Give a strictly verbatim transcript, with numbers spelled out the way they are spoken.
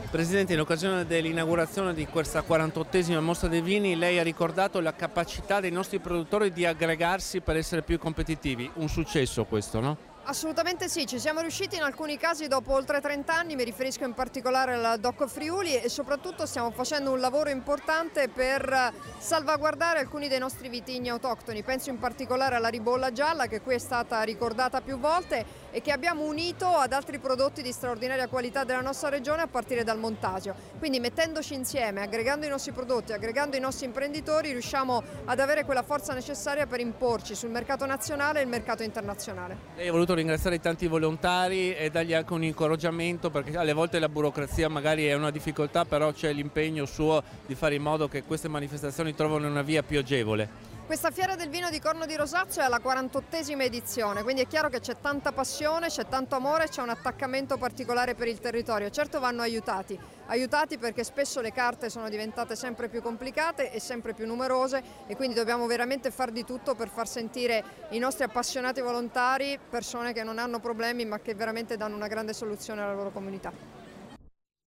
Presidente, in occasione dell'inaugurazione di questa quarantottesima mostra dei vini, lei ha ricordato la capacità dei nostri produttori di aggregarsi per essere più competitivi. Un successo questo, no? Assolutamente sì, ci siamo riusciti in alcuni casi dopo oltre trenta anni, mi riferisco in particolare al DOC Friuli, e soprattutto stiamo facendo un lavoro importante per salvaguardare alcuni dei nostri vitigni autoctoni. Penso in particolare alla ribolla gialla, che qui è stata ricordata più volte e che abbiamo unito ad altri prodotti di straordinaria qualità della nostra regione a partire dal Montasio. Quindi mettendoci insieme, aggregando i nostri prodotti, aggregando i nostri imprenditori, riusciamo ad avere quella forza necessaria per imporci sul mercato nazionale e il mercato internazionale. Lei ha voluto ringraziare i tanti volontari e dargli anche un incoraggiamento, perché alle volte la burocrazia magari è una difficoltà, però c'è l'impegno suo di fare in modo che queste manifestazioni trovino una via più agevole. Questa Fiera del Vino di Corno di Rosazzo è alla quarantottesima edizione, quindi è chiaro che c'è tanta passione, c'è tanto amore, c'è un attaccamento particolare per il territorio. Certo vanno aiutati, aiutati perché spesso le carte sono diventate sempre più complicate e sempre più numerose, e quindi dobbiamo veramente far di tutto per far sentire i nostri appassionati volontari persone che non hanno problemi ma che veramente danno una grande soluzione alla loro comunità.